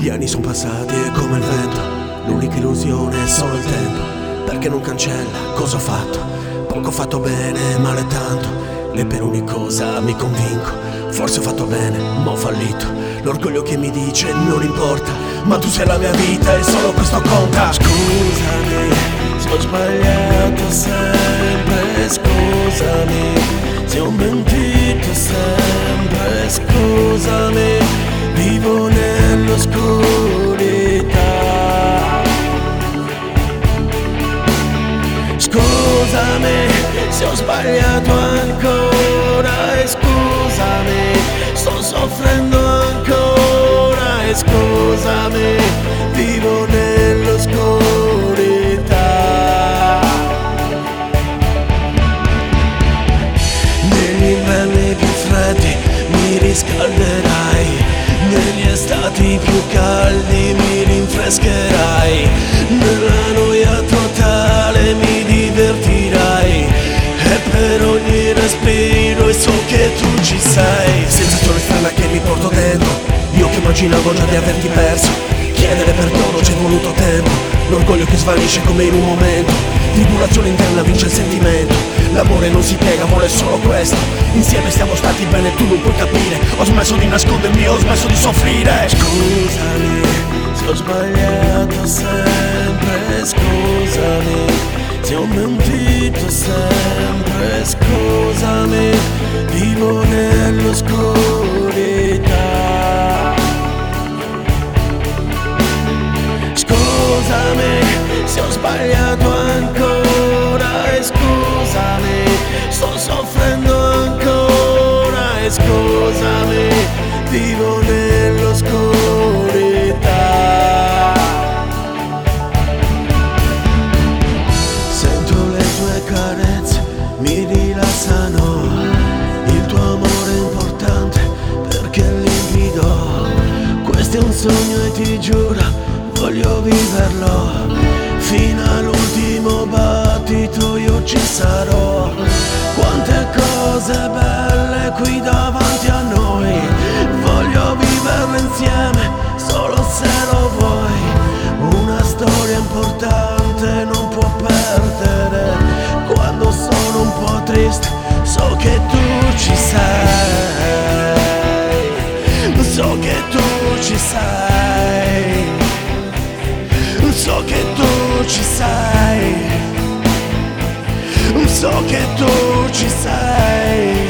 Gli anni sono passati e come il vento, l'unica illusione è solo il tempo, perché non cancella cosa ho fatto. Poco ho fatto bene, male tanto, e per ogni cosa mi convinco. Forse ho fatto bene, ma ho fallito. L'orgoglio che mi dice non importa, ma tu sei la mia vita e solo questo conta. Scusami, se ho sbagliato sempre, scusami, se ho mentito sempre, scusami, vivo nell'oscurità. Scusami se ho sbagliato ancora e scusami, sto soffrendo ancora e scusami, vivo nell'oscurità. Negli inverni più freddi mi riscalderai, negli estati più caldi mi rinfrescherai, nella noia totale mi divertirai, e per ogni respiro so che tu ci sei. Sensazione strana che mi porto dentro, io che immaginavo già di averti perso. Chiedere perdono c'è voluto tempo, l'orgoglio che svanisce come in un momento. Tribolazione interna vince il sentimento, l'amore non si piega, vuole solo questo. Insieme stiamo stati bene, tu non puoi capire. Ho smesso di nascondermi, ho smesso di soffrire. Scusami se ho sbagliato sempre, scusami se ho mentito sempre, scusami, vivo nell'oscurità. Scusami se ho sbagliato ancora e scusami, sto soffrendo ancora e scusami, vivo nell'oscurità. Sento le tue carezze, mi rilassano, il tuo amore è importante perché è limpido. Questo è un sogno e ti giuro voglio viverlo, fino all'ultimo battito io ci sarò. Quante cose belle qui davanti a noi, voglio viverle insieme, solo se lo vuoi. Una storia importante non può perdere, quando sono un po' triste so che tu ci sei, so che tu ci sei, so che tu ci sei, so che tu ci sei.